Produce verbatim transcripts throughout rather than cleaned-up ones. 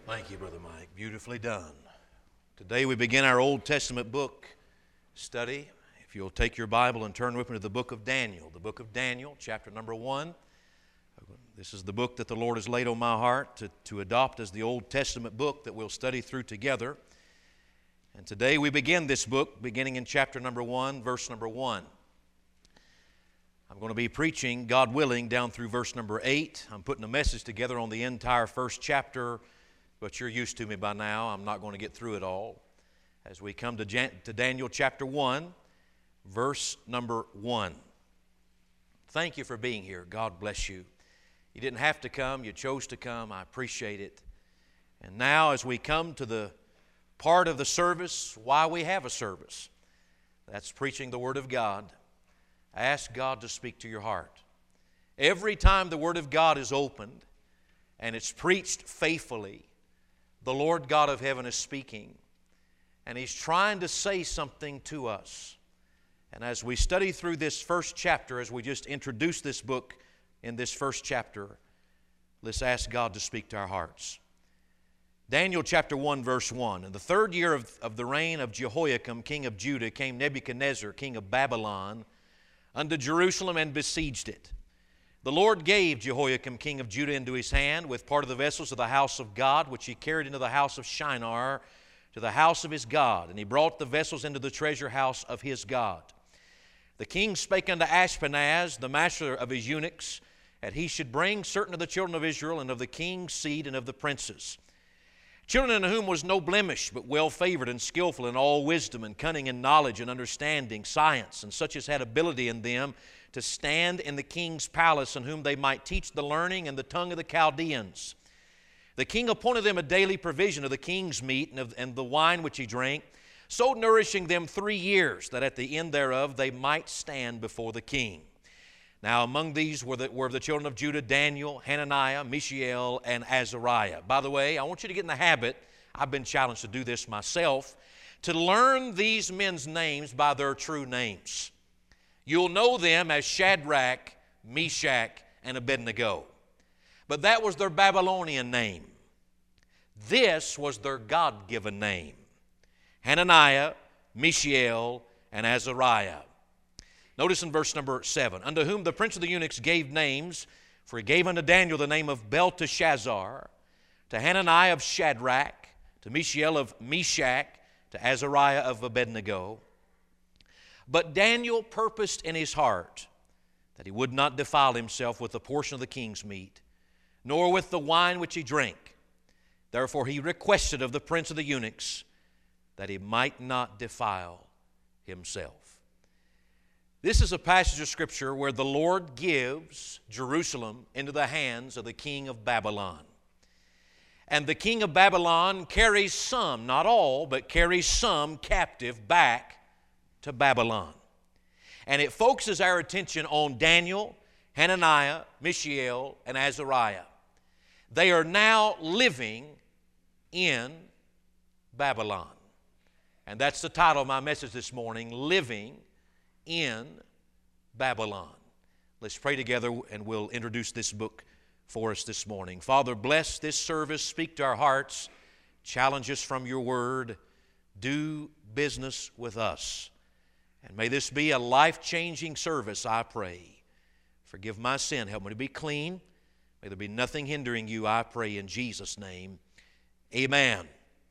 Thank you, Brother Mike. Beautifully done. Today we begin our Old Testament book study. If you'll take your Bible and turn with me to the book of Daniel. The book of Daniel, chapter number one. This is the book that the Lord has laid on my heart to, to adopt as the Old Testament book that we'll study through together. And today we begin this book beginning in chapter number one, verse number one. I'm going to be preaching, God willing, down through verse number eight. I'm putting a message together on the entire first chapter, but you're used to me by now. I'm not going to get through it all. As we come to, Jan- to Daniel chapter one, verse number one. Thank you for being here. God bless you. You didn't have to come. You chose to come. I appreciate it. And now as we come to the part of the service, why we have a service, that's preaching the Word of God. Ask God to speak to your heart. Every time the Word of God is opened and it's preached faithfully, the Lord God of heaven is speaking, and He's trying to say something to us. And as we study through this first chapter, as we just introduce this book in this first chapter, let's ask God to speak to our hearts. Daniel chapter one, verse one. In the third year of, of the reign of Jehoiakim, king of Judah, came Nebuchadnezzar, king of Babylon, unto Jerusalem and besieged it. The Lord gave Jehoiakim, king of Judah, into his hand with part of the vessels of the house of God, which he carried into the house of Shinar, to the house of his God. And he brought the vessels into the treasure house of his God. The king spake unto Ashpenaz, the master of his eunuchs, that he should bring certain of the children of Israel, and of the king's seed, and of the princes, children in whom was no blemish, but well favored and skillful in all wisdom and cunning and knowledge and understanding, science, and such as had ability in them to stand in the king's palace, and whom they might teach the learning and the tongue of the Chaldeans. The king appointed them a daily provision of the king's meat and, of, and the wine which he drank, so nourishing them three years, that at the end thereof they might stand before the king. Now among these were the, were the children of Judah, Daniel, Hananiah, Mishael, and Azariah. By the way, I want you to get in the habit, I've been challenged to do this myself, to learn these men's names by their true names. You'll know them as Shadrach, Meshach, and Abednego. But that was their Babylonian name. This was their God-given name. Hananiah, Mishael, and Azariah. Notice in verse number seven, unto whom the prince of the eunuchs gave names, for he gave unto Daniel the name of Belteshazzar, to Hananiah of Shadrach, to Mishael of Meshach, to Azariah of Abednego. But Daniel purposed in his heart that he would not defile himself with a portion of the king's meat, nor with the wine which he drank. Therefore he requested of the prince of the eunuchs that he might not defile himself. This is a passage of Scripture where the Lord gives Jerusalem into the hands of the king of Babylon. And the king of Babylon carries some, not all, but carries some captive back to Babylon. And it focuses our attention on Daniel, Hananiah, Mishael, and Azariah. They are now living in Babylon. And that's the title of my message this morning, Living in Babylon. Let's pray together and we'll introduce this book for us this morning. Father, bless this service, speak to our hearts, challenge us from your word, do business with us. And may this be a life-changing service, I pray. Forgive my sin, help me to be clean. May there be nothing hindering you, I pray in Jesus' name. Amen.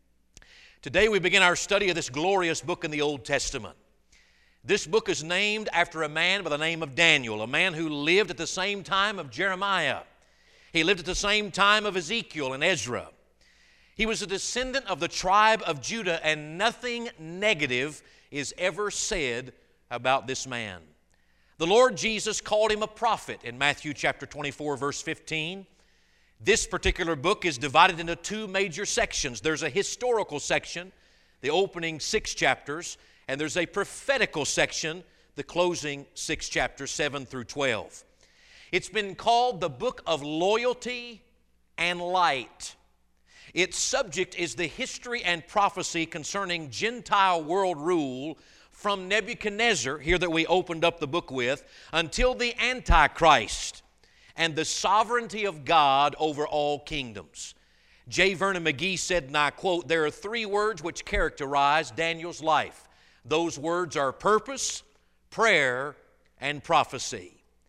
Today we begin our study of this glorious book in the Old Testament. This book is named after a man by the name of Daniel, a man who lived at the same time of Jeremiah. He lived at the same time of Ezekiel and Ezra. He was a descendant of the tribe of Judah, and nothing negative is ever said about this man. The Lord Jesus called him a prophet in Matthew chapter twenty-four, verse fifteen. This particular book is divided into two major sections. There's a historical section, the opening six chapters, and there's a prophetical section, the closing six chapters, seven through twelve. It's been called the book of loyalty and light. Its subject is the history and prophecy concerning Gentile world rule from Nebuchadnezzar, here that we opened up the book with, until the Antichrist and the sovereignty of God over all kingdoms. J. Vernon McGee said, and I quote, "There are three words which characterize Daniel's life. Those words are purpose, prayer, and prophecy."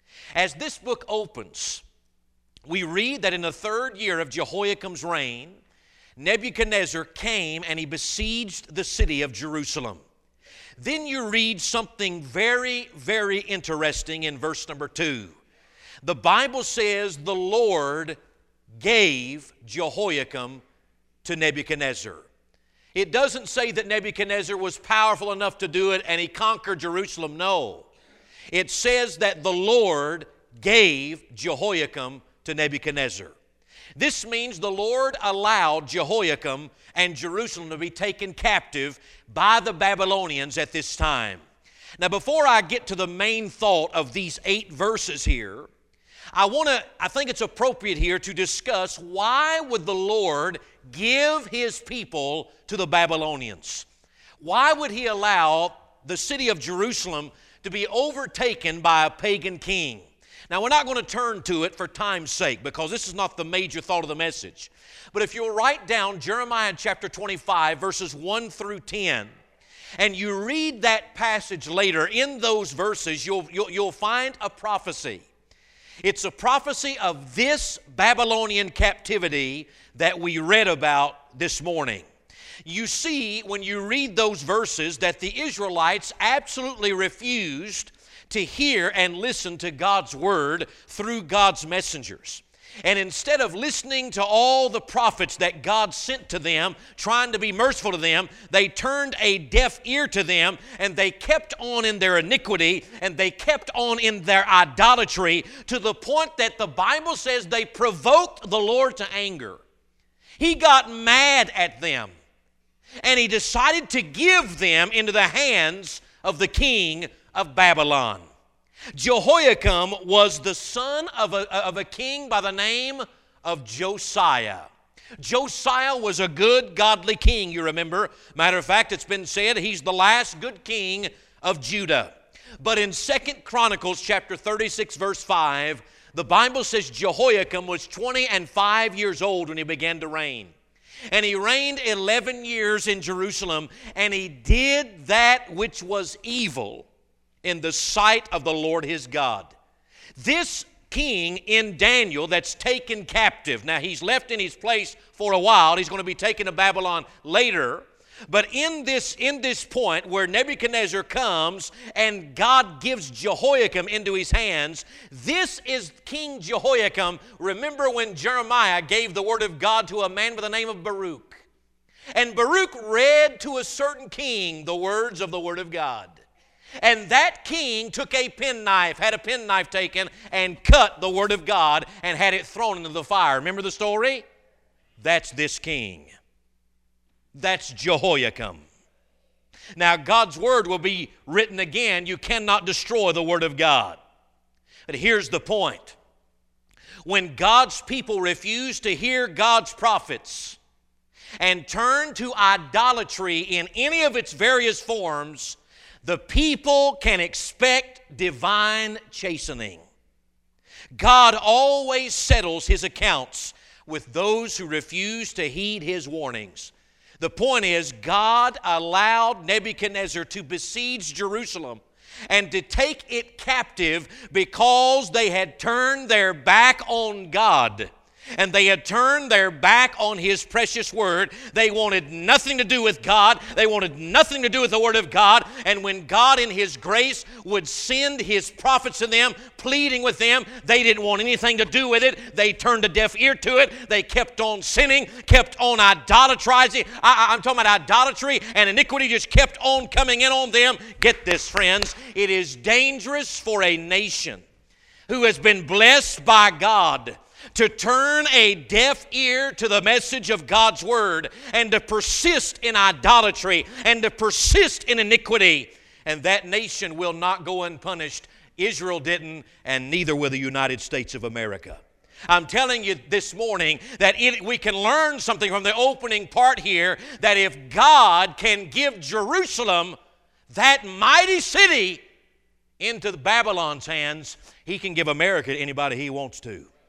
As this book opens, we read that in the third year of Jehoiakim's reign, Nebuchadnezzar came and he besieged the city of Jerusalem. Then you read something very, very interesting in verse number two. The Bible says the Lord gave Jehoiakim to Nebuchadnezzar. It doesn't say that Nebuchadnezzar was powerful enough to do it and he conquered Jerusalem. No. It says that the Lord gave Jehoiakim to Nebuchadnezzar. This means the Lord allowed Jehoiakim and Jerusalem to be taken captive by the Babylonians at this time. Now, before I get to the main thought of these eight verses here, I want to, I think it's appropriate here to discuss why would the Lord give His people to the Babylonians? Why would He allow the city of Jerusalem to be overtaken by a pagan king? Now, we're not going to turn to it for time's sake because this is not the major thought of the message. But if you'll write down Jeremiah chapter twenty-five, verses one through ten, and you read that passage later, in those verses, you'll, you'll, you'll find a prophecy. It's a prophecy of this Babylonian captivity that we read about this morning. You see, when you read those verses, that the Israelites absolutely refused to hear and listen to God's word through God's messengers. And instead of listening to all the prophets that God sent to them, trying to be merciful to them, they turned a deaf ear to them, and they kept on in their iniquity, and they kept on in their idolatry, to the point that the Bible says they provoked the Lord to anger. He got mad at them, and He decided to give them into the hands of the king of Babylon. Jehoiakim was the son of a, of a king by the name of Josiah. Josiah was a good, godly king, you remember. Matter of fact, it's been said he's the last good king of Judah. But in Second Chronicles chapter thirty-six, verse five, the Bible says Jehoiakim was twenty and five years old when he began to reign. And he reigned eleven years in Jerusalem, and he did that which was evil in the sight of the Lord his God. This king in Daniel that's taken captive, now he's left in his place for a while. He's going to be taken to Babylon later. But in this, in this point where Nebuchadnezzar comes and God gives Jehoiakim into his hands, this is King Jehoiakim. Remember when Jeremiah gave the word of God to a man by the name of Baruch. And Baruch read to a certain king the words of the word of God. And that king took a penknife, had a penknife taken, and cut the word of God and had it thrown into the fire. Remember the story? That's this king. That's Jehoiakim. Now, God's word will be written again. You cannot destroy the word of God. But here's the point. When God's people refuse to hear God's prophets and turn to idolatry in any of its various forms, the people can expect divine chastening. God always settles His accounts with those who refuse to heed His warnings. The point is, God allowed Nebuchadnezzar to besiege Jerusalem and to take it captive because they had turned their back on God. And they had turned their back on His precious word. They wanted nothing to do with God. They wanted nothing to do with the word of God. And when God in His grace would send His prophets to them, pleading with them, they didn't want anything to do with it. They turned a deaf ear to it. They kept on sinning, kept on idolatrizing. I, I'm talking about idolatry, and iniquity just kept on coming in on them. Get this, friends. It is dangerous for a nation who has been blessed by God to turn a deaf ear to the message of God's word and to persist in idolatry and to persist in iniquity. And that nation will not go unpunished. Israel didn't, and neither will the United States of America. I'm telling you this morning that it, we can learn something from the opening part here, that if God can give Jerusalem, that mighty city, into Babylon's hands, He can give America to anybody He wants to.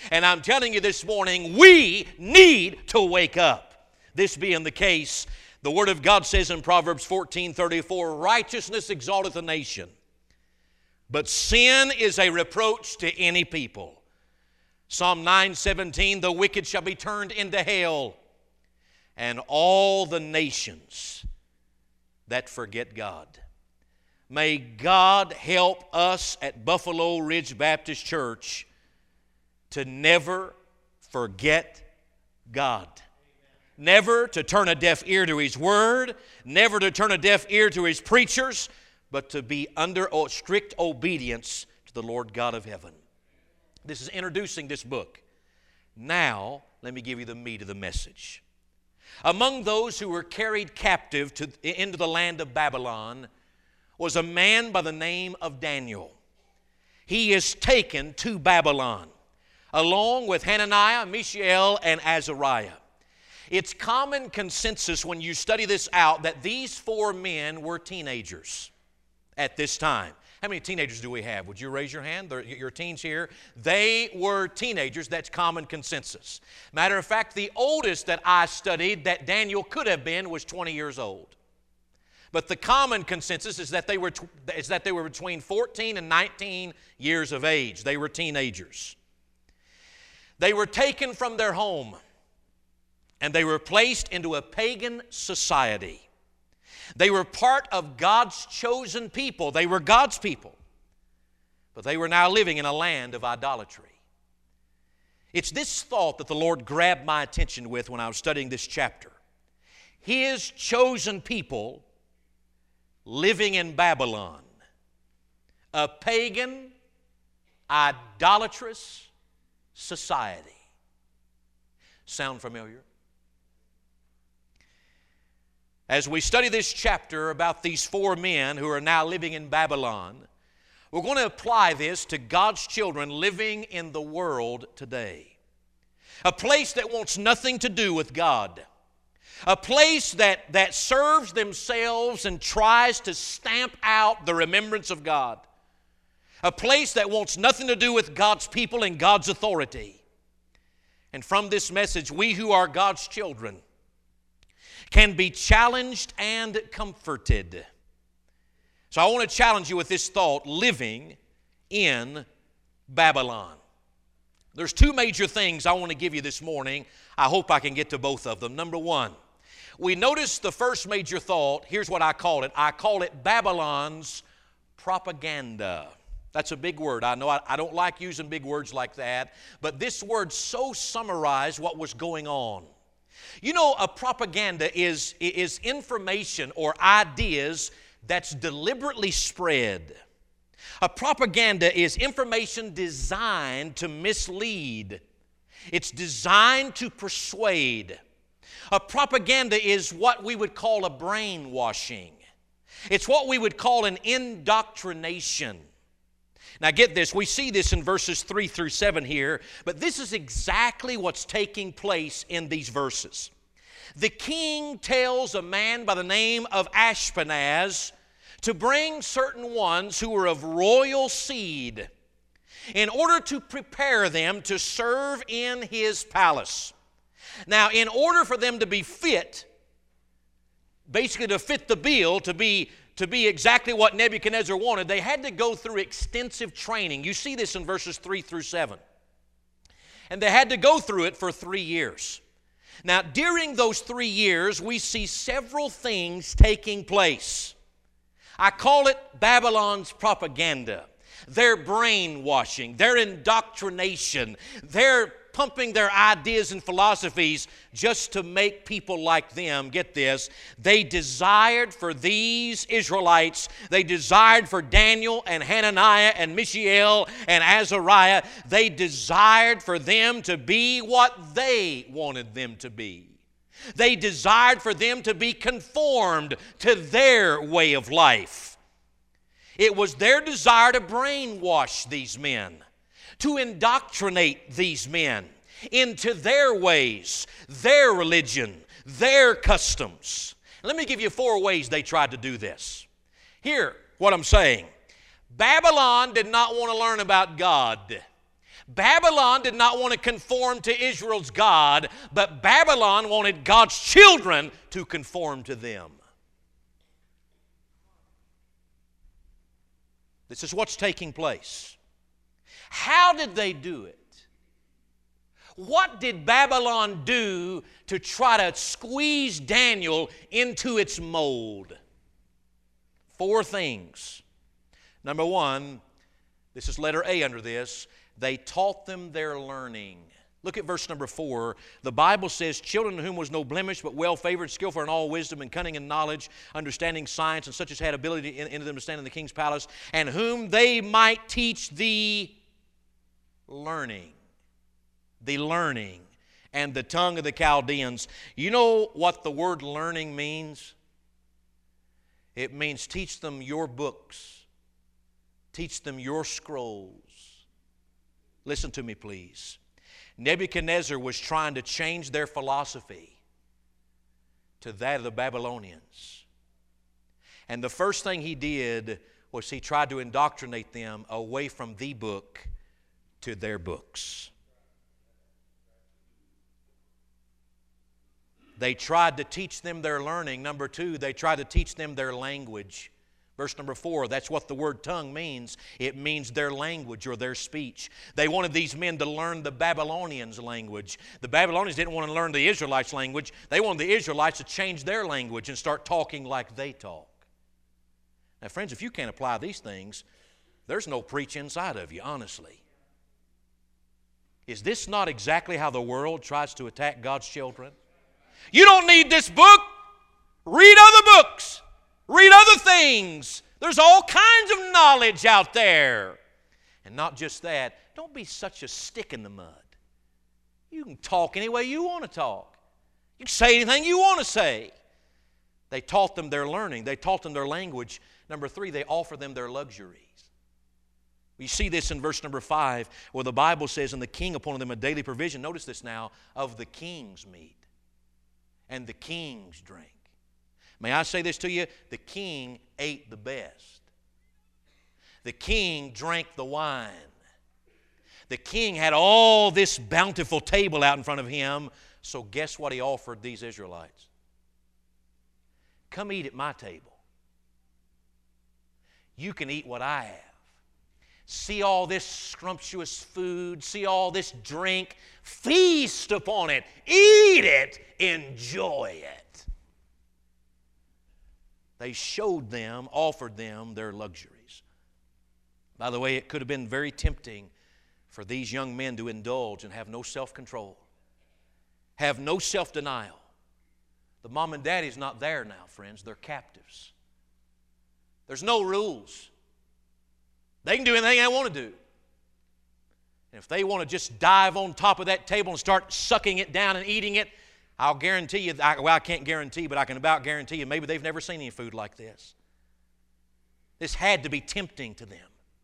And I'm telling you this morning, we need to wake up. This being the case, the Word of God says in Proverbs fourteen thirty-four, righteousness exalteth a nation, but sin is a reproach to any people. Psalm nine seventeen, the wicked shall be turned into hell, and all the nations that forget God. May God help us at Buffalo Ridge Baptist Church to never forget God. Never to turn a deaf ear to His Word, never to turn a deaf ear to His preachers, but to be under strict obedience to the Lord God of heaven. This is introducing this book. Now, let me give you the meat of the message. Among those who were carried captive to, into the land of Babylon was a man by the name of Daniel. He is taken to Babylon, along with Hananiah, Mishael, and Azariah. It's common consensus when you study this out that these four men were teenagers at this time. How many teenagers do we have? Would you raise your hand? Your teens here. They were teenagers. That's common consensus. Matter of fact, the oldest that I studied that Daniel could have been was twenty years old. But the common consensus is that they were, is that they were between fourteen and nineteen years of age. They were teenagers. They were taken from their home, and they were placed into a pagan society. They were part of God's chosen people. They were God's people. But they were now living in a land of idolatry. It's this thought that the Lord grabbed my attention with when I was studying this chapter. His chosen people living in Babylon, a pagan, idolatrous society. Sound familiar? As we study this chapter about these four men who are now living in Babylon, we're going to apply this to God's children living in the world today. A place that wants nothing to do with God. A place that, that serves themselves and tries to stamp out the remembrance of God. A place that wants nothing to do with God's people and God's authority. And from this message, we who are God's children can be challenged and comforted. So I want to challenge you with this thought, living in Babylon. There's two major things I want to give you this morning. I hope I can get to both of them. Number one, we notice the first major thought. Here's what I call it. I call it Babylon's propaganda. That's a big word. I know I, I don't like using big words like that, but this word so summarized what was going on. You know, a propaganda is, is information or ideas that's deliberately spread. A propaganda is information designed to mislead. It's designed to persuade. A propaganda is what we would call a brainwashing. It's what we would call an indoctrination. Now get this, we see this in verses three through seven here, but this is exactly what's taking place in these verses. The king tells a man by the name of Ashpenaz to bring certain ones who were of royal seed in order to prepare them to serve in his palace. Now, in order for them to be fit, basically to fit the bill, to be to be exactly what Nebuchadnezzar wanted, they had to go through extensive training. You see this in verses three through seven. And they had to go through it for three years. Now, during those three years, we see several things taking place. I call it Babylon's propaganda, their brainwashing, their indoctrination, their pumping their ideas and philosophies just to make people like them, get this, they desired for these Israelites, they desired for Daniel and Hananiah and Mishael and Azariah, they desired for them to be what they wanted them to be. They desired for them to be conformed to their way of life. It was their desire to brainwash these men, to indoctrinate these men into their ways, their religion, their customs. Let me give you four ways they tried to do this. Here, what I'm saying. Babylon did not want to learn about God. Babylon did not want to conform to Israel's God, but Babylon wanted God's children to conform to them. This is what's taking place. How did they do it? What did Babylon do to try to squeeze Daniel into its mold? Four things. Number one, this is letter A under this, they taught them their learning. Look at verse number four. The Bible says, children in whom was no blemish, but well-favored, skillful in all wisdom and cunning and knowledge, understanding science, and such as had ability in, in them to stand in the king's palace, and whom they might teach the learning. The learning and the tongue of the Chaldeans. You know what the word learning means? It means teach them your books. Teach them your scrolls. Listen to me, please. Nebuchadnezzar was trying to change their philosophy to that of the Babylonians. And the first thing he did was he tried to indoctrinate them away from the book to their books. They tried to teach them their learning. Number two, they tried to teach them their language. Verse number four, that's what the word tongue means. It means their language or their speech. They wanted these men to learn the Babylonians' language. The Babylonians didn't want to learn the Israelites' language. They wanted the Israelites to change their language and start talking like they talk. Now, friends, if you can't apply these things, there's no preach inside of you, honestly. Is this not exactly how the world tries to attack God's children? You don't need this book. Read other books. Read other things. There's all kinds of knowledge out there. And not just that, don't be such a stick in the mud. You can talk any way you want to talk. You can say anything you want to say. They taught them their learning. They taught them their language. Number three, they offer them their luxuries. You see this in verse number five, where the Bible says, and the king appointed them a daily provision, notice this now, of the king's meat and the king's drink. May I say this to you? The king ate the best. The king drank the wine. The king had all this bountiful table out in front of him. So guess what he offered these Israelites? Come eat at my table. You can eat what I have. See all this scrumptious food. See all this drink. Feast upon it. Eat it. Enjoy it. They showed them, offered them their luxuries. By the way, it could have been very tempting for these young men to indulge and have no self-control, have no self-denial. The mom and daddy's not there now, friends. They're captives. There's no rules. They can do anything they want to do. And if they want to just dive on top of that table and start sucking it down and eating it, I'll guarantee you, well, I can't guarantee, but I can about guarantee you, maybe they've never seen any food like this. This had to be tempting to them.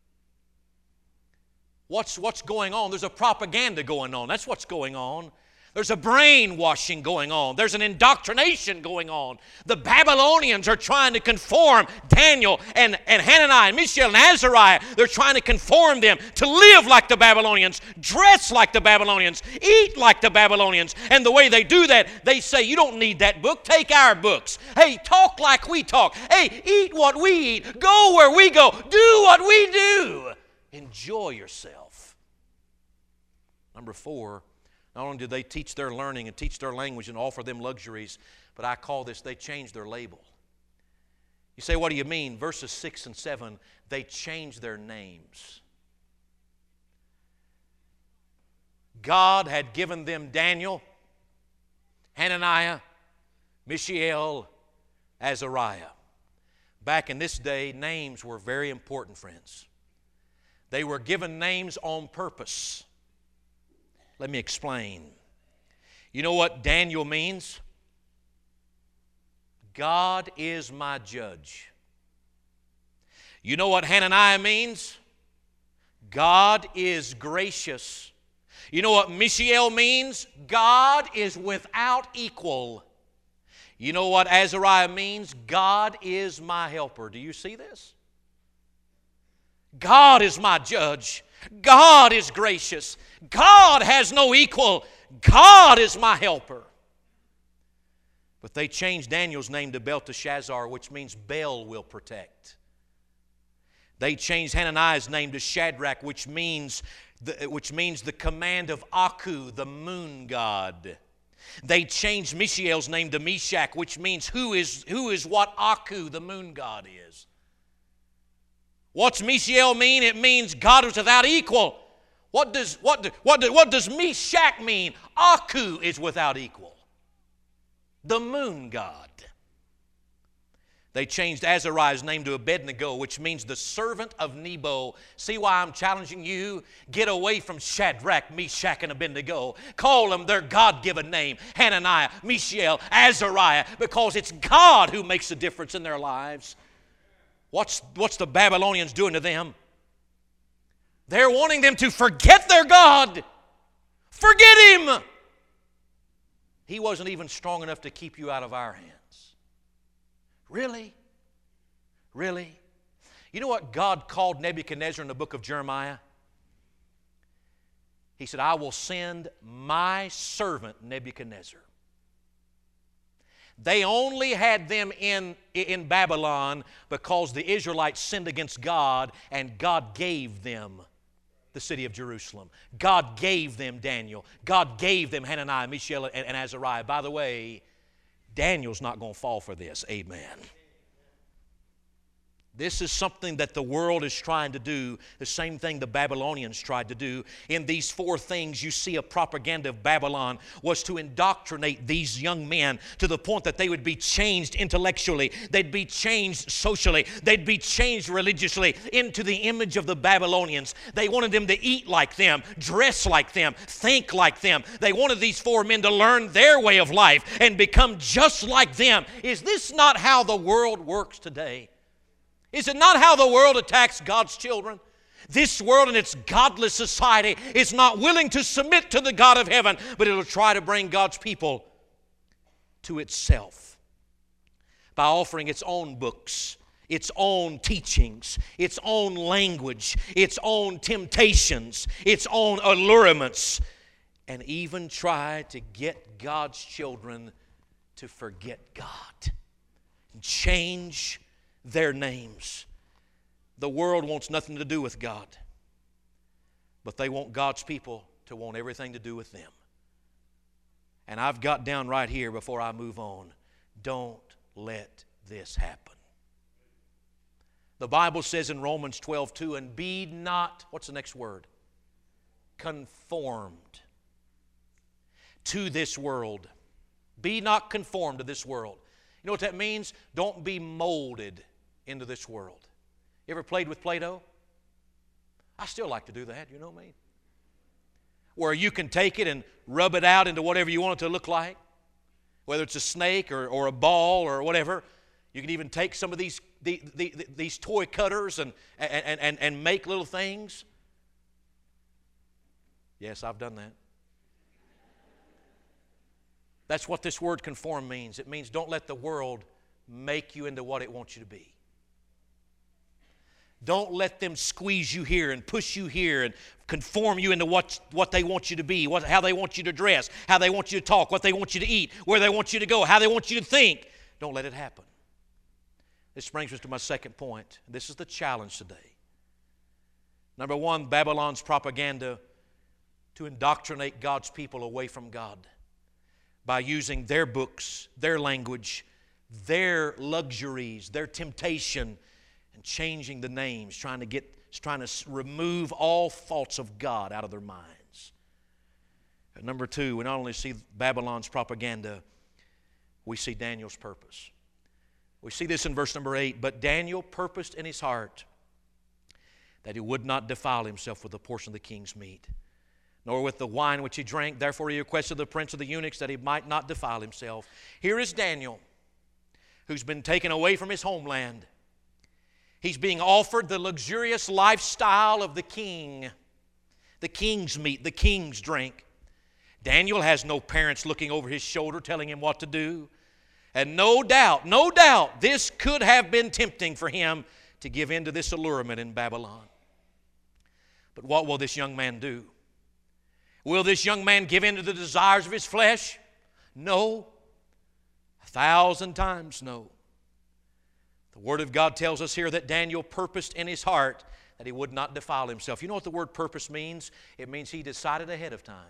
What's, what's going on? There's a propaganda going on. That's what's going on. There's a brainwashing going on. There's an indoctrination going on. The Babylonians are trying to conform Daniel and, and Hananiah and Mishael and Azariah. They're trying to conform them to live like the Babylonians, dress like the Babylonians, eat like the Babylonians. And the way they do that, they say, you don't need that book. Take our books. Hey, talk like we talk. Hey, eat what we eat. Go where we go. Do what we do. Enjoy yourself. Number four, not only did they teach their learning and teach their language and offer them luxuries, but I call this, they changed their label. You say, what do you mean? Verses six and seven, they changed their names. God had given them Daniel, Hananiah, Mishael, Azariah. Back in this day, names were very important, friends. They were given names on purpose. Let me explain. You know what Daniel means? God is my judge. You know what Hananiah means? God is gracious. You know what Mishael means? God is without equal. You know what Azariah means? God is my helper. Do you see this? God is my judge. God is gracious. God has no equal. God is my helper. But they changed Daniel's name to Belteshazzar, which means Bel will protect. They changed Hananiah's name to Shadrach, which means the, which means the command of Aku, the moon god. They changed Mishael's name to Meshach, which means who is, who is what Aku, the moon god, is. What's Mishael mean? It means God is without equal. What does, what, do, what, do, what does Meshach mean? Aku is without equal. The moon god. They changed Azariah's name to Abednego, which means the servant of Nebo. See why I'm challenging you? Get away from Shadrach, Meshach, and Abednego. Call them their God-given name, Hananiah, Mishael, Azariah, because it's God who makes the difference in their lives. What's, what's the Babylonians doing to them? They're wanting them to forget their God. Forget Him. He wasn't even strong enough to keep you out of our hands. Really? Really? You know what God called Nebuchadnezzar in the book of Jeremiah? He said, I will send my servant Nebuchadnezzar. They only had them in, in Babylon because the Israelites sinned against God, and God gave them the city of Jerusalem. God gave them Daniel. God gave them Hananiah, Mishael, and, and Azariah. By the way, Daniel's not going to fall for this. Amen. This is something that the world is trying to do, the same thing the Babylonians tried to do. In these four things, you see a propaganda of Babylon was to indoctrinate these young men to the point that they would be changed intellectually, they'd be changed socially, they'd be changed religiously into the image of the Babylonians. They wanted them to eat like them, dress like them, think like them. They wanted these four men to learn their way of life and become just like them. Is this not how the world works today? Is it not how the world attacks God's children? This world and its godless society is not willing to submit to the God of heaven, but it'll try to bring God's people to itself by offering its own books, its own teachings, its own language, its own temptations, its own allurements, and even try to get God's children to forget God and change their names. The world wants nothing to do with God, but they want God's people to want everything to do with them. And I've got down right here before I move on, don't let this happen. The Bible says in Romans twelve two, and be not, what's the next word? Conformed to this world. Be not conformed to this world. You know what that means? Don't be molded into this world. You ever played with Play-Doh? I still like to do that, you know what I mean? Where you can take it and rub it out into whatever you want it to look like. Whether it's a snake or, or a ball or whatever. You can even take some of these, the, the, the, these toy cutters and, and, and, and make little things. Yes, I've done that. That's what this word conform means. It means don't let the world make you into what it wants you to be. Don't let them squeeze you here and push you here and conform you into what, what they want you to be, what, how they want you to dress, how they want you to talk, what they want you to eat, where they want you to go, how they want you to think. Don't let it happen. This brings us to my second point. This is the challenge today. Number one, Babylon's propaganda to indoctrinate God's people away from God by using their books, their language, their luxuries, their temptation, and changing the names, trying to get, trying to remove all thoughts of God out of their minds. And number two, we not only see Babylon's propaganda, we see Daniel's purpose. We see this in verse number eight. But Daniel purposed in his heart that he would not defile himself with a portion of the king's meat, nor with the wine which he drank. Therefore he requested the prince of the eunuchs that he might not defile himself. Here is Daniel, who's been taken away from his homeland. He's being offered the luxurious lifestyle of the king, the king's meat, the king's drink. Daniel has no parents looking over his shoulder telling him what to do. And no doubt, no doubt, this could have been tempting for him to give in to this allurement in Babylon. But what will this young man do? Will this young man give in to the desires of his flesh? No. A thousand times no. The Word of God tells us here that Daniel purposed in his heart that he would not defile himself. You know what the word purpose means? It means he decided ahead of time.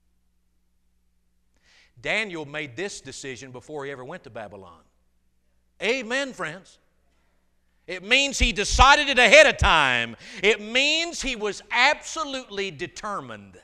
Daniel made this decision before he ever went to Babylon. Amen, friends. It means he decided it ahead of time. It means he was absolutely determined.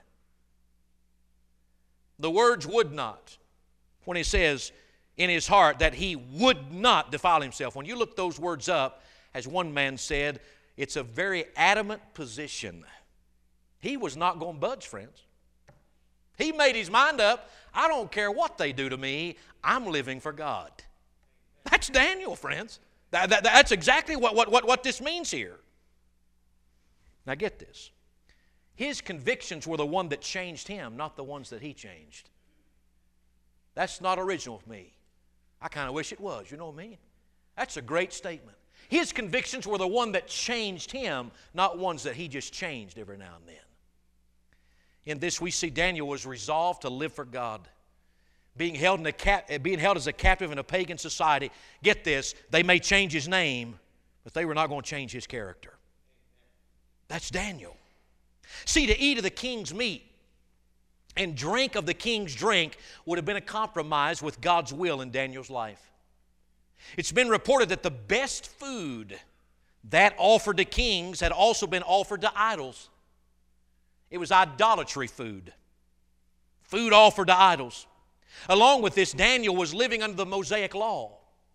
The words would not, when he says in his heart that he would not defile himself. When you look those words up, as one man said, it's a very adamant position. He was not going to budge, friends. He made his mind up. I don't care what they do to me. I'm living for God. That's Daniel, friends. That, that, that's exactly what, what, what, what this means here. Now get this. His convictions were the one that changed him, not the ones that he changed. That's not original with me. I kind of wish it was, you know what I mean? That's a great statement. His convictions were the one that changed him, not ones that he just changed every now and then. In this we see Daniel was resolved to live for God. Being held, in a cap, being held as a captive in a pagan society. Get this, they may change his name, but they were not going to change his character. That's Daniel. See, to eat of the king's meat and drink of the king's drink would have been a compromise with God's will in Daniel's life. It's been reported that the best food that offered to kings had also been offered to idols. It was idolatry food. Food offered to idols. Along with this, Daniel was living under the Mosaic law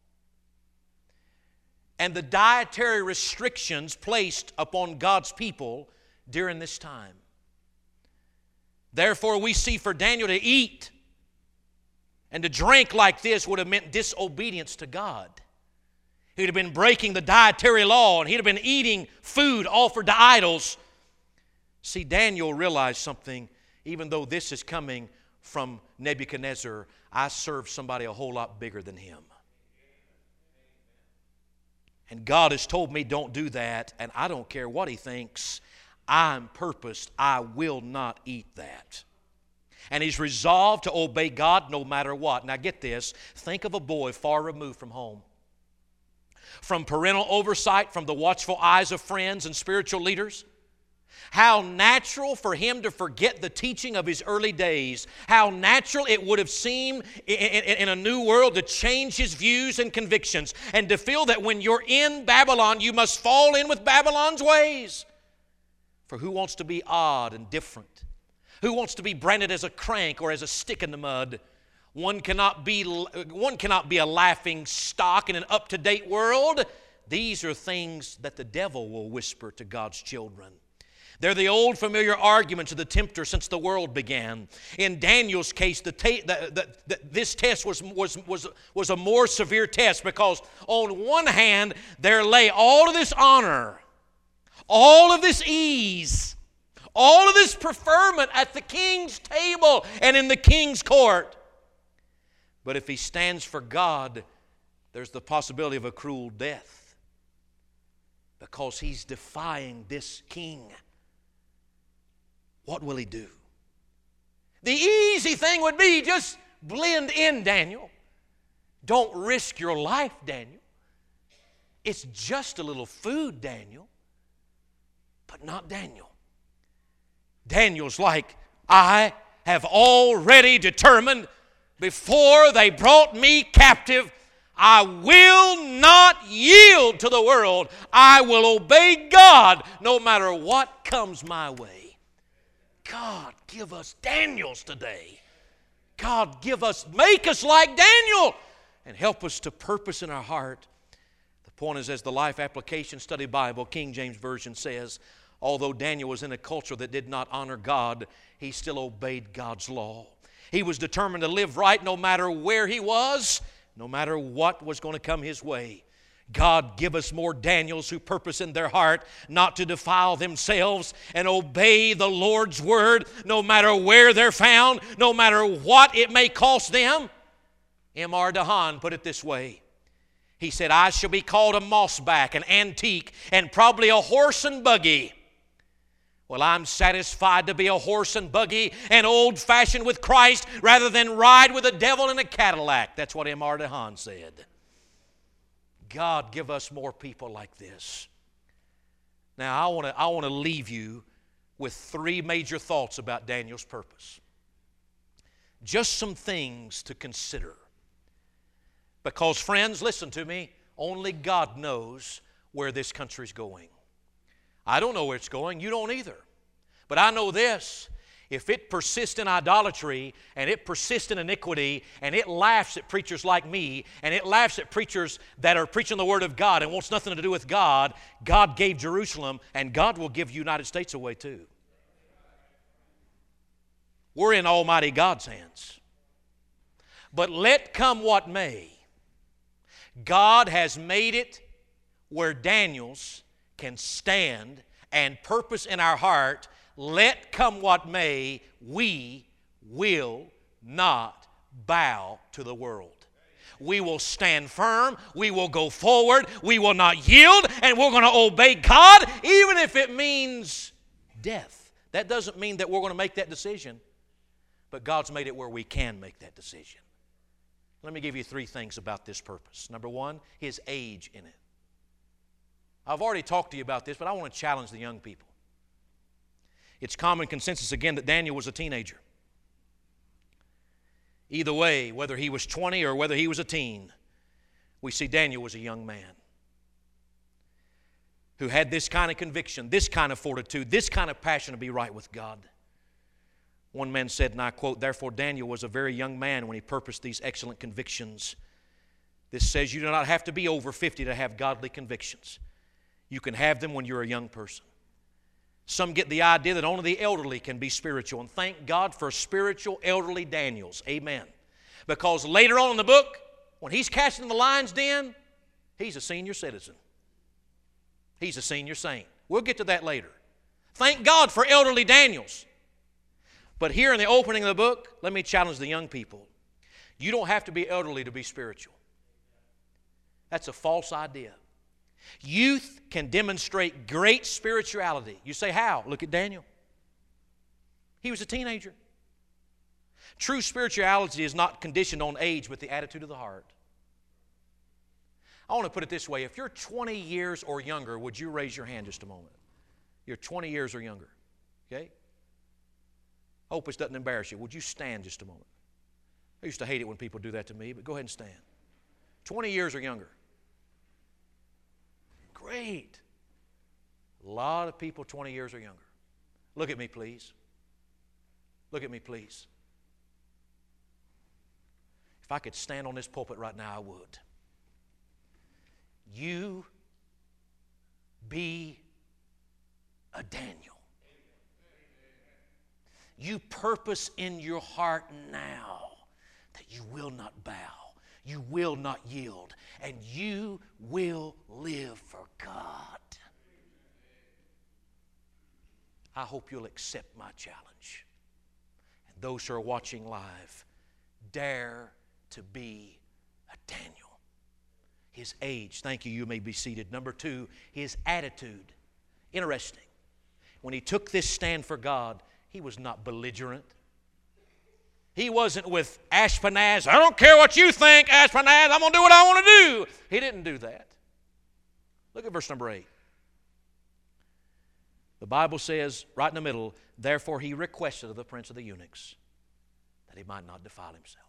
and the dietary restrictions placed upon God's people during this time. Therefore, we see for Daniel to eat and to drink like this would have meant disobedience to God. He'd have been breaking the dietary law, and he'd have been eating food offered to idols. See, Daniel realized something. Even though this is coming from Nebuchadnezzar, I serve somebody a whole lot bigger than him. And God has told me don't do that, and I don't care what he thinks. I'm purposed. I will not eat that. And he's resolved to obey God no matter what. Now get this. Think of a boy far removed from home, from parental oversight, from the watchful eyes of friends and spiritual leaders. How natural for him to forget the teaching of his early days. How natural it would have seemed in, in, in a new world to change his views and convictions and to feel that when you're in Babylon, you must fall in with Babylon's ways. For who wants to be odd and different? Who wants to be branded as a crank or as a stick in the mud? One cannot be, one cannot be a laughing stock in an up-to-date world. These are things that the devil will whisper to God's children. They're the old familiar arguments of the tempter since the world began. In Daniel's case, the ta- the, the, the, this test was, was, was, was a more severe test because on one hand, there lay all of this honor, all of this ease, all of this preferment at the king's table and in the king's court. But if he stands for God, there's the possibility of a cruel death because he's defying this king. What will he do? The easy thing would be just blend in, Daniel. Don't risk your life, Daniel. It's just a little food, Daniel. But not Daniel. Daniel's like, I have already determined before they brought me captive, I will not yield to the world. I will obey God no matter what comes my way. God, give us Daniels today. God, give us, make us like Daniel and help us to purpose in our heart. The point is, as the Life Application Study Bible, King James Version says, although Daniel was in a culture that did not honor God, he still obeyed God's law. He was determined to live right no matter where he was, no matter what was going to come his way. God, give us more Daniels who purpose in their heart not to defile themselves and obey the Lord's word no matter where they're found, no matter what it may cost them. M R DeHaan put it this way. He said, I shall be called a mossback, an antique, and probably a horse and buggy. Well, I'm satisfied to be a horse and buggy and old-fashioned with Christ rather than ride with the devil in a Cadillac. That's what M R DeHaan said. God, give us more people like this. Now, I want to I want to leave you with three major thoughts about Daniel's purpose. Just some things to consider. Because, friends, listen to me, only God knows where this country's going. I don't know where it's going. You don't either. But I know this. If it persists in idolatry and it persists in iniquity and it laughs at preachers like me and it laughs at preachers that are preaching the Word of God and wants nothing to do with God, God gave Jerusalem and God will give the United States away too. We're in Almighty God's hands. But let come what may, God has made it where Daniel's can stand and purpose in our heart. Let come what may, we will not bow to the world. We will stand firm, we will go forward, we will not yield, and we're going to obey God even if it means death. That doesn't mean that we're going to make that decision, but God's made it where we can make that decision. Let me give you three things about this purpose. Number one, His age in it. I've already talked to you about this, but I want to challenge the young people. It's common consensus again that Daniel was a teenager. Either way, whether he was twenty or whether he was a teen, we see Daniel was a young man who had this kind of conviction, this kind of fortitude, this kind of passion to be right with God. One man said, and I quote, "Therefore Daniel was a very young man when he purposed these excellent convictions." This says you do not have to be over fifty to have godly convictions. You can have them when you're a young person. Some get the idea that only the elderly can be spiritual, and thank God for spiritual elderly Daniels. Amen. Because later on in the book, when he's cast in the lion's den, he's a senior citizen. He's a senior saint. We'll get to that later. Thank God for elderly Daniels. But here in the opening of the book, let me challenge the young people. You don't have to be elderly to be spiritual. That's a false idea. Youth can demonstrate great spirituality. You say, how? Look at Daniel. He was a teenager. True spirituality is not conditioned on age, but the attitude of the heart. I want to put it this way. If you're twenty years or younger, would you raise your hand just a moment? You're twenty years or younger. Okay? I hope this doesn't embarrass you. Would you stand just a moment? I used to hate it when people do that to me, but go ahead and stand. twenty years or younger. Great. A lot of people twenty years or younger. Look at me, please. Look at me, please. If I could stand on this pulpit right now, I would. You be a Daniel. You purpose in your heart now that you will not bow, you will not yield, and you will live for God. I hope you'll accept my challenge. And those who are watching live, dare to be a Daniel. His age, thank you, you may be seated. Number two, his attitude. Interesting. When he took this stand for God, he was not belligerent. He wasn't with Ashpenaz. I don't care what you think, Ashpenaz. I'm going to do what I want to do. He didn't do that. Look at verse number eight. The Bible says, right in the middle, therefore he requested of the prince of the eunuchs that he might not defile himself.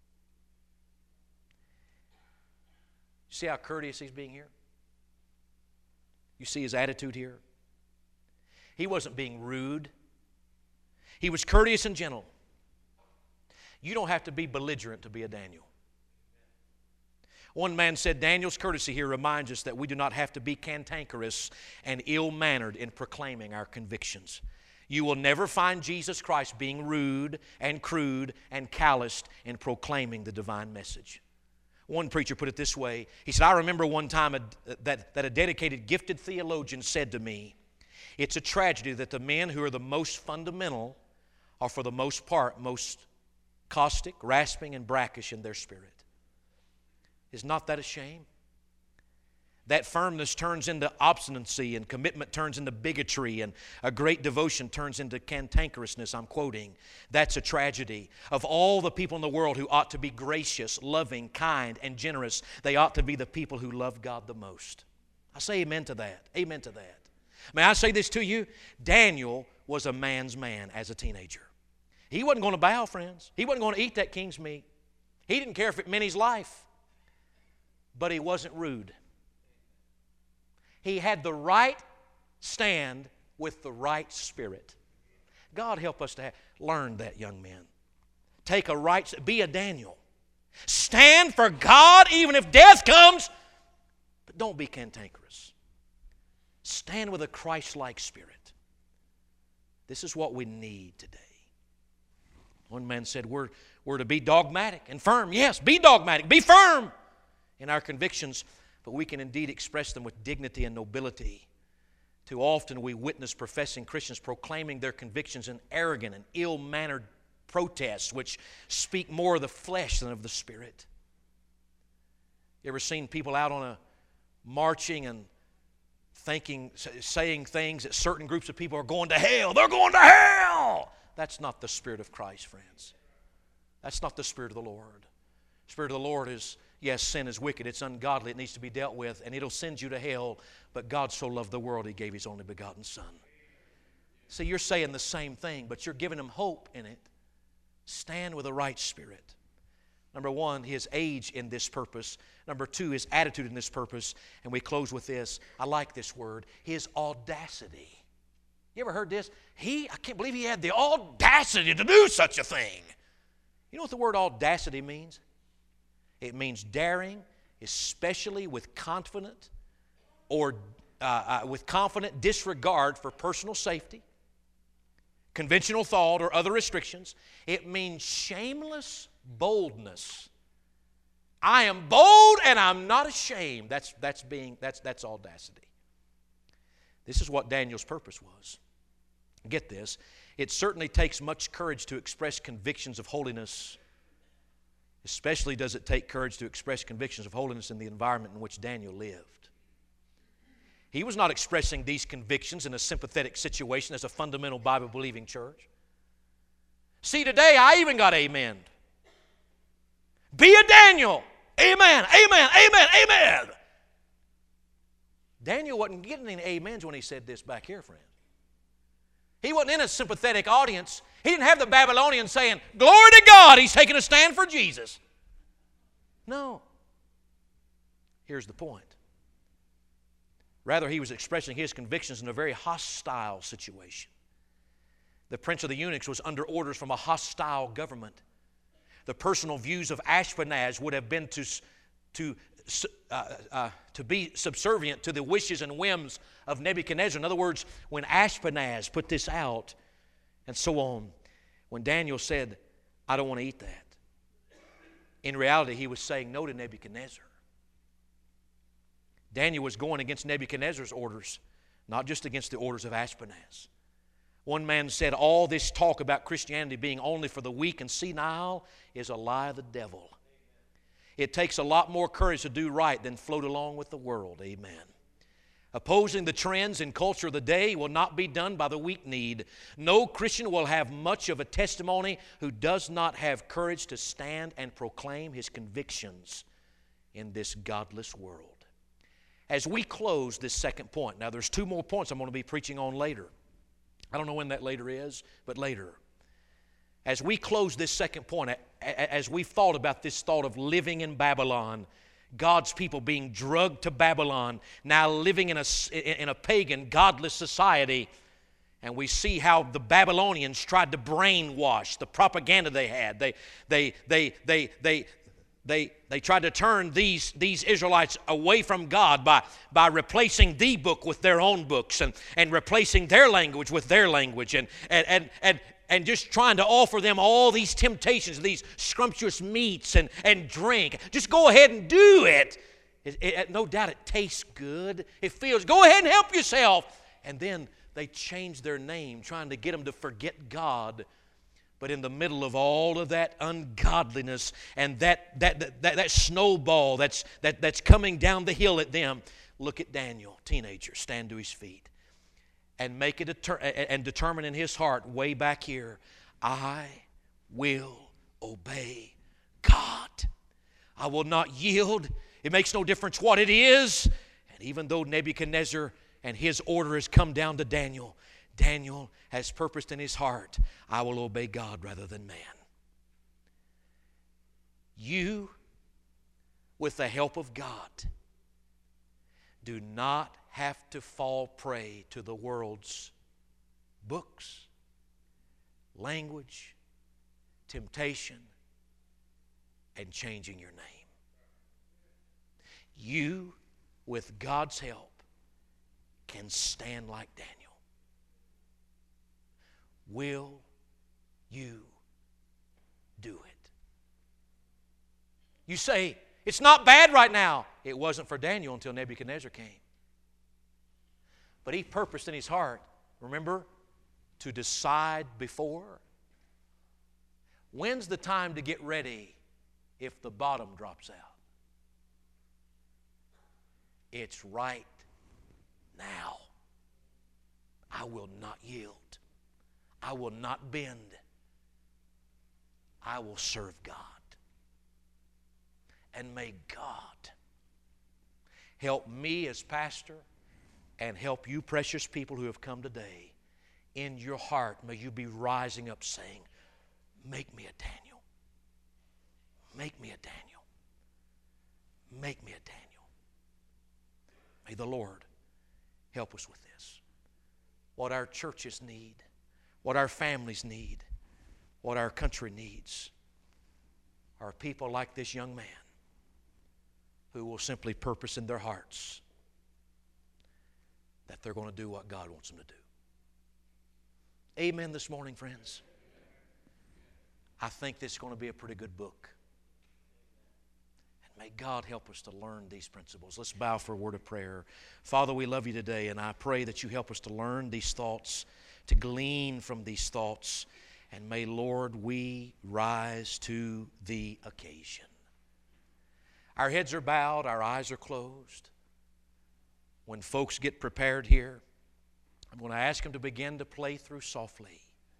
You see how courteous he's being here? You see his attitude here? He wasn't being rude. He was courteous and gentle. You don't have to be belligerent to be a Daniel. One man said, Daniel's courtesy here reminds us that we do not have to be cantankerous and ill-mannered in proclaiming our convictions. You will never find Jesus Christ being rude and crude and calloused in proclaiming the divine message. One preacher put it this way. He said, I remember one time a, that, that a dedicated, gifted theologian said to me, it's a tragedy that the men who are the most fundamental are for the most part most caustic, rasping, and brackish in their spirit. Is not that a shame? That firmness turns into obstinacy, and commitment turns into bigotry, and a great devotion turns into cantankerousness. I'm quoting. That's a tragedy. Of all the people in the world who ought to be gracious, loving, kind, and generous, they ought to be the people who love God the most. I say amen to that. Amen to that. May I say this to you? Daniel was a man's man as a teenager. He wasn't going to bow, friends. He wasn't going to eat that king's meat. He didn't care if it meant his life. But he wasn't rude. He had the right stand with the right spirit. God help us to have, learn that, young men. Take a right, be a Daniel. Stand for God even if death comes, but don't be cantankerous. Stand with a Christ-like spirit. This is what we need today. One man said we're, we're to be dogmatic and firm. Yes, be dogmatic, be firm in our convictions, but we can indeed express them with dignity and nobility. Too often we witness professing Christians proclaiming their convictions in arrogant and ill-mannered protests which speak more of the flesh than of the Spirit. You ever seen people out on a marching and thinking, saying things that certain groups of people are going to hell? They're going to hell! That's not the Spirit of Christ, friends. That's not the Spirit of the Lord. The Spirit of the Lord is, yes, sin is wicked. It's ungodly. It needs to be dealt with, and it'll send you to hell. But God so loved the world, He gave His only begotten Son. See, you're saying the same thing, but you're giving Him hope in it. Stand with the right spirit. Number one, His age in this purpose. Number two, His attitude in this purpose. And we close with this. I like this word. His audacity. You ever heard this? He, I can't believe he had the audacity to do such a thing. You know what the word audacity means? It means daring, especially with confident or uh, uh, with confident disregard for personal safety, conventional thought, or other restrictions. It means shameless boldness. I am bold and I'm not ashamed. That's, that's, being, that's, that's audacity. This is what Daniel's purpose was. Get this. It certainly takes much courage to express convictions of holiness. Especially does it take courage to express convictions of holiness in the environment in which Daniel lived. He was not expressing these convictions in a sympathetic situation as a fundamental Bible-believing church. See, today I even got amen'd. Be a Daniel. Amen, amen, amen, amen. Daniel wasn't getting any amens when he said this back here, friend. He wasn't in a sympathetic audience. He didn't have the Babylonians saying, glory to God, he's taking a stand for Jesus. No. Here's the point. Rather, he was expressing his convictions in a very hostile situation. The prince of the eunuchs was under orders from a hostile government. The personal views of Ashpenaz would have been to, to, uh, uh, to be subservient to the wishes and whims of Nebuchadnezzar. In other words, when Ashpenaz put this out and so on, when Daniel said, I don't want to eat that, in reality he was saying no to Nebuchadnezzar. Daniel was going against Nebuchadnezzar's orders, not just against the orders of Ashpenaz. One man said, all this talk about Christianity being only for the weak and senile is a lie of the devil. It takes a lot more courage to do right than float along with the world. Amen. Opposing the trends and culture of the day will not be done by the weak-kneed. No Christian will have much of a testimony who does not have courage to stand and proclaim his convictions in this godless world. As we close this second point, now there's two more points I'm going to be preaching on later. I don't know when that later is, but later. As we close this second point, as we've thought about this thought of living in Babylon, God's people being drugged to Babylon, now living in a, in a pagan, godless society, and we see how the Babylonians tried to brainwash the propaganda they had. They, they, they, they, they, they, they tried to turn these, these Israelites away from God by, by replacing the book with their own books and, and replacing their language with their language and, and, and, and, and just trying to offer them all these temptations, these scrumptious meats and, and drink. Just go ahead and do it. It, it. No doubt it tastes good. It feels, go ahead and help yourself. And then they changed their name, trying to get them to forget God But in the middle of all of that ungodliness and that, that, that, that, that snowball that's, that, that's coming down the hill at them, look at Daniel, teenager, stand to his feet and make it deter- and determine in his heart way back here, I will obey God. I will not yield. It makes no difference what it is. And even though Nebuchadnezzar and his order has come down to Daniel, Daniel has purposed in his heart, I will obey God rather than man. You, with the help of God, do not have to fall prey to the world's books, language, temptation, and changing your name. You, with God's help, can stand like Daniel. Will you do it? You say, it's not bad right now. It wasn't for Daniel until Nebuchadnezzar came. But he purposed in his heart, remember, to decide before. When's the time to get ready if the bottom drops out? It's right now. I will not yield. I will not bend. I will serve God. And may God help me as pastor and help you precious people who have come today. In your heart, may you be rising up saying, make me a Daniel. Make me a Daniel. Make me a Daniel. May the Lord help us with this. What our churches need, what our families need, what our country needs are people like this young man who will simply purpose in their hearts that they're going to do what God wants them to do. Amen this morning, friends. I think this is going to be a pretty good book. And may God help us to learn these principles. Let's bow for a word of prayer. Father, we love you today, and I pray that you help us to learn these thoughts, to glean from these thoughts, and may, Lord, we rise to the occasion. Our heads are bowed, our eyes are closed. When folks get prepared here, I'm going to ask them to begin to play through softly.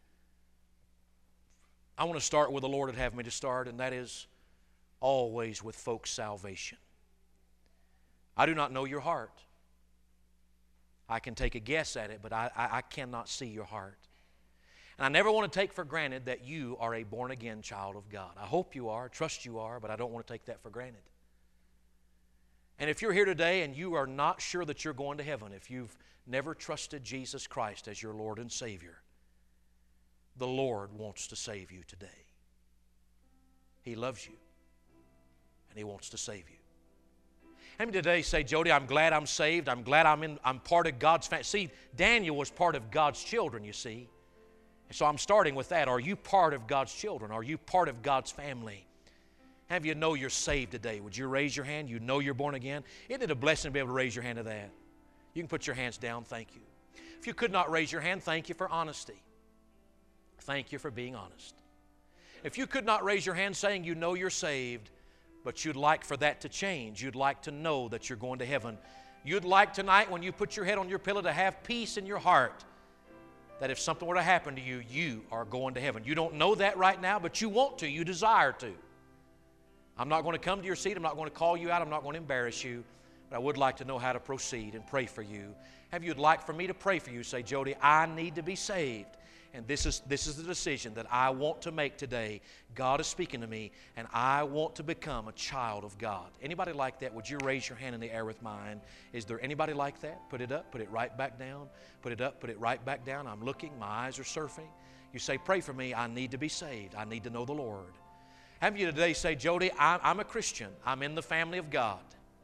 I want to start where the Lord would have me to start, and that is always with folks' salvation. I do not know your heart. I can take a guess at it, but I, I, I cannot see your heart. And I never want to take for granted that you are a born-again child of God. I hope you are, trust you are, but I don't want to take that for granted. And if you're here today and you are not sure that you're going to heaven, if you've never trusted Jesus Christ as your Lord and Savior, the Lord wants to save you today. He loves you, and He wants to save you. How many today say, Jody, I'm glad I'm saved. I'm glad I'm, in, I'm part of God's family. See, Daniel was part of God's children, you see. So I'm starting with that. Are you part of God's children? Are you part of God's family? Have you know you're saved today? Would you raise your hand? You know you're born again? Isn't it a blessing to be able to raise your hand to that? You can put your hands down. Thank you. If you could not raise your hand, thank you for honesty. Thank you for being honest. If you could not raise your hand saying you know you're saved, but you'd like for that to change, you'd like to know that you're going to heaven, you'd like tonight when you put your head on your pillow to have peace in your heart, that if something were to happen to you, you are going to heaven. You don't know that right now, but you want to. You desire to. I'm not going to come to your seat. I'm not going to call you out. I'm not going to embarrass you. But I would like to know how to proceed and pray for you. Have you'd like for me to pray for you? Say, Jody, I need to be saved. And this is, this is the decision that I want to make today. God is speaking to me, and I want to become a child of God. Anybody like that? Would you raise your hand in the air with mine? Is there anybody like that? Put it up, put it right back down. Put it up, put it right back down. I'm looking, my eyes are surfing. You say, pray for me. I need to be saved. I need to know the Lord. Have you today say, Jody, I'm a Christian. I'm in the family of God.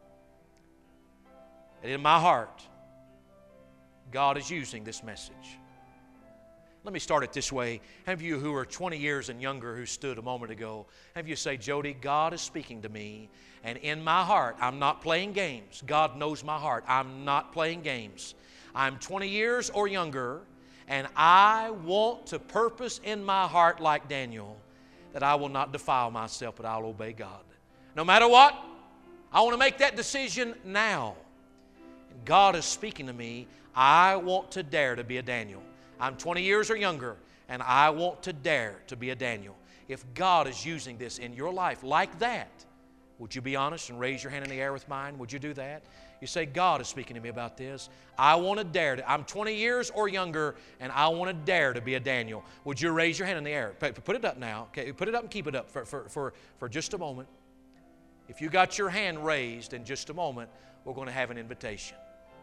And in my heart, God is using this message. Let me start it this way. Have you who are twenty years and younger who stood a moment ago, have you say, Jody, God is speaking to me, and in my heart, I'm not playing games. God knows my heart. I'm not playing games. I'm twenty years or younger, And I want to purpose in my heart like Daniel that I will not defile myself, but I'll obey God. No matter what, I want to make that decision now. And God is speaking to me. I want to dare to be a Daniel. I'm twenty years or younger, and I want to dare to be a Daniel. If God is using this in your life like that, would you be honest and raise your hand in the air with mine? Would you do that? You say, God is speaking to me about this. I want to dare to. I'm twenty years or younger, and I want to dare to be a Daniel. Would you raise your hand in the air? Put it up now. Okay, put it up and keep it up for, for, for, for just a moment. If you got your hand raised in just a moment, we're going to have an invitation.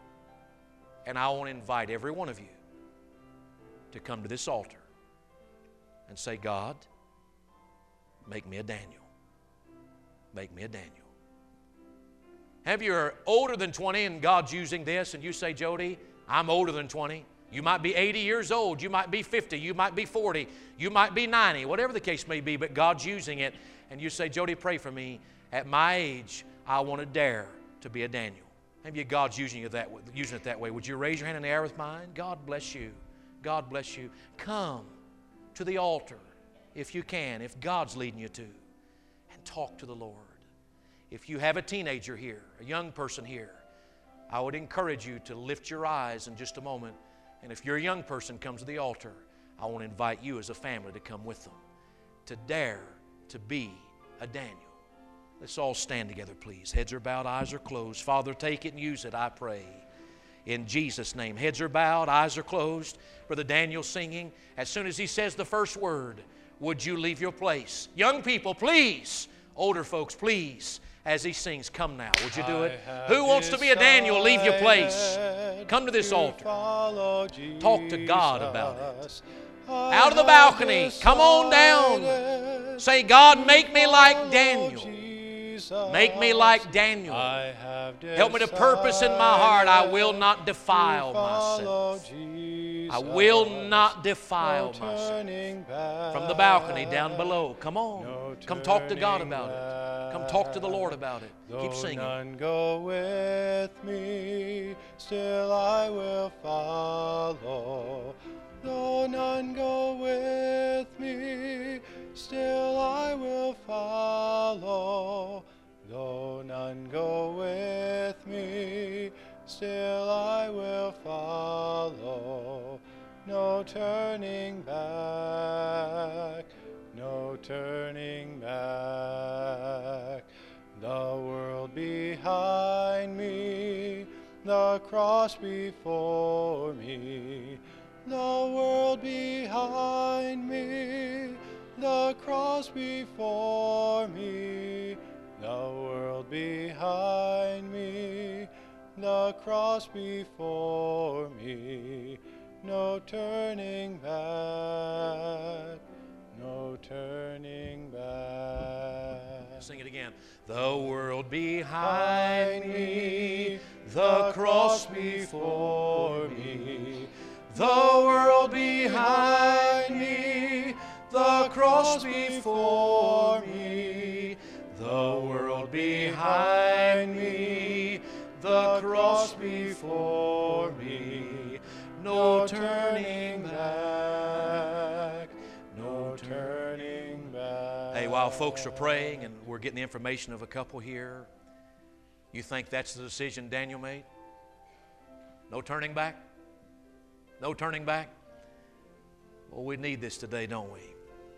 And I want to invite every one of you to come to this altar and say, God, make me a Daniel. Make me a Daniel. Have you are older than twenty and God's using this, and you say, Jody, I'm older than twenty. You might be eighty years old. You might be fifty. You might be forty. You might be ninety. Whatever the case may be, but God's using it. And you say, Jody, pray for me. At my age, I want to dare to be a Daniel. Maybe God's using it, that, using it that way. Would you raise your hand in the air with mine? God bless you. God bless you. Come to the altar if you can, if God's leading you to, and talk to the Lord. If you have a teenager here, a young person here, I would encourage you to lift your eyes in just a moment. And if your young person comes to the altar, I want to invite you as a family to come with them, to dare to be a Daniel. Let's all stand together, please. Heads are bowed, eyes are closed. Father, take it and use it, I pray. In Jesus' name. Heads are bowed, eyes are closed. Brother Daniel singing. As soon as he says the first word, would you leave your place? Young people, please. Older folks, please. As he sings, come now. Would you do it? Who wants to be a Daniel? Leave your place. Come to this altar. Talk to God about it. Out of the balcony. Come on down. Say, God, make me like Daniel. Make me like Daniel. Help me to purpose in my heart. I will not defile myself. I will not defile myself. From the balcony down below. Come on. Come talk to God about it. Come talk to the Lord about it. Keep singing. Though none go with me, still I will follow. Though none go with me, still I will follow. Though none go with me, still I will follow. No turning back, no turning back. The world behind me, the cross before me. The world behind me, the cross before me. The world behind me, the cross before me. No turning back, no turning back. Sing it again. The world behind me, the cross before me. The world behind me, the cross before me. The world behind me, the cross before me. No turning back, no turning back. Hey, while folks are praying and we're getting the information of a couple here, you think that's the decision Daniel made? No turning back? No turning back? Well, we need this today, don't we?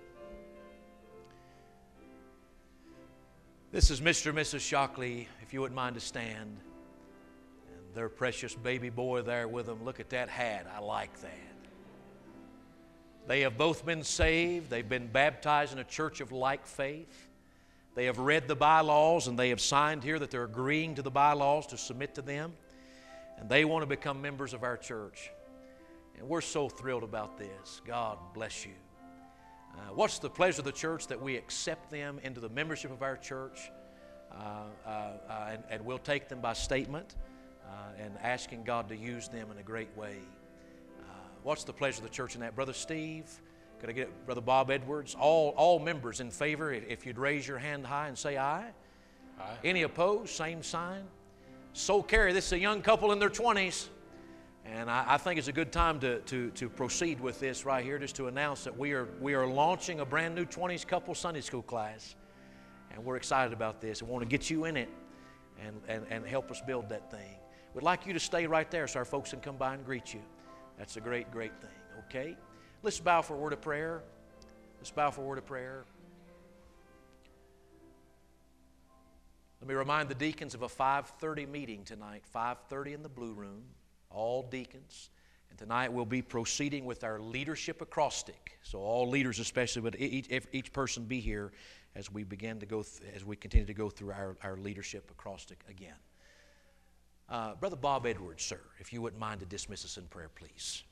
This is Mister and Missus Shockley, if you wouldn't mind to stand. And their precious baby boy there with them. Look at that hat. I like that. They have both been saved. They've been baptized in a church of like faith. They have read the bylaws and they have signed here that they're agreeing to the bylaws to submit to them. And they want to become members of our church. And we're so thrilled about this. God bless you. Uh, what's the pleasure of the church? That we accept them into the membership of our church. Uh, uh, uh, and, and we'll take them by statement uh, and asking God to use them in a great way. Uh, what's the pleasure of the church in that? Brother Steve, could I get Brother Bob Edwards? All, all members in favor, if you'd raise your hand high and say aye. Aye. Any opposed? Same sign. So Carrie, this is a young couple in their twenties. And I, I think it's a good time to, to, to proceed with this right here, just to announce that we are, we are launching a brand new twenties couple Sunday school class. And we're excited about this. We want to get you in it and, and, and help us build that thing. We'd like you to stay right there so our folks can come by and greet you. That's a great, great thing, okay? Let's bow for a word of prayer. Let's bow for a word of prayer. Let me remind the deacons of a five thirty meeting tonight, five thirty in the blue room, all deacons. And tonight we'll be proceeding with our leadership acrostic. So all leaders especially, but each, each person be here as we begin to go, th- as we continue to go through our, our leadership acrostic again. Uh, Brother Bob Edwards, sir, if you wouldn't mind to dismiss us in prayer, please.